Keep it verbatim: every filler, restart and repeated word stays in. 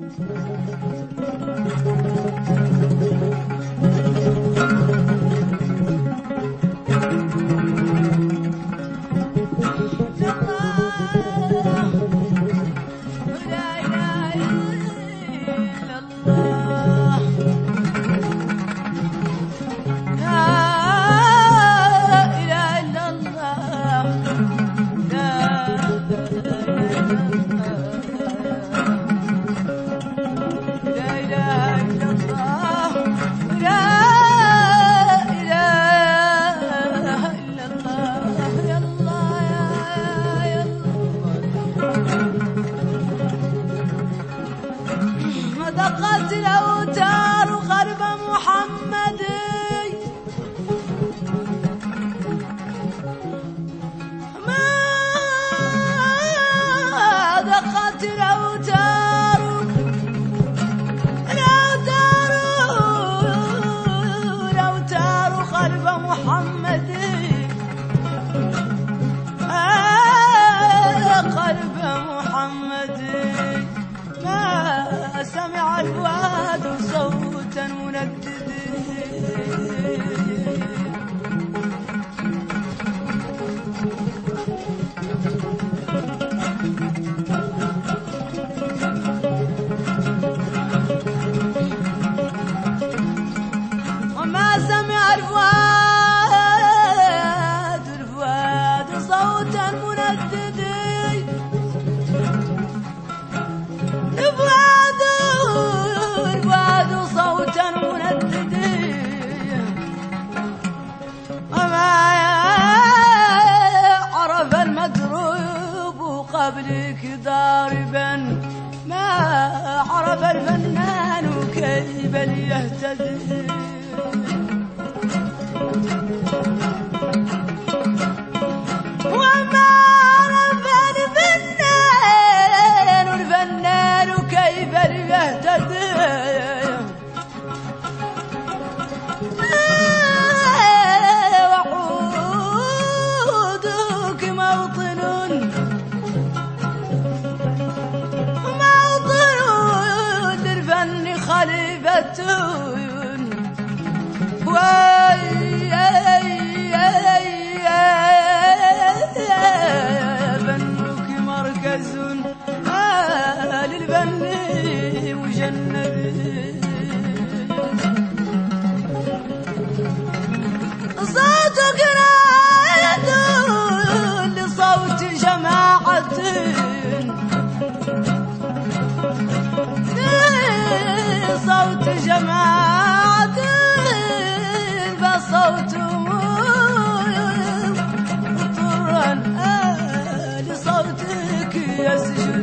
دقت الأوتار قلب محمد ما دقت الأوتار الأوتار الأوتار قلب محمد قلب محمد ما سمع الواد صوتا مندد وما سمع الفؤاد الفؤاد صوتا مندد الفؤاد الفؤاد صوتا مندد وما عرف المدروب قبلك ضاربا ما عرف الفنان كيف ليهتدي وما عرف الفنان الفنان كيف ليهتدي وعودك موطن موطن للفن خليفة فنك مركز للفن مجند صوتك راية لصوت جماعة صوت جماعة فصوت مضطرا لصوتك يسجد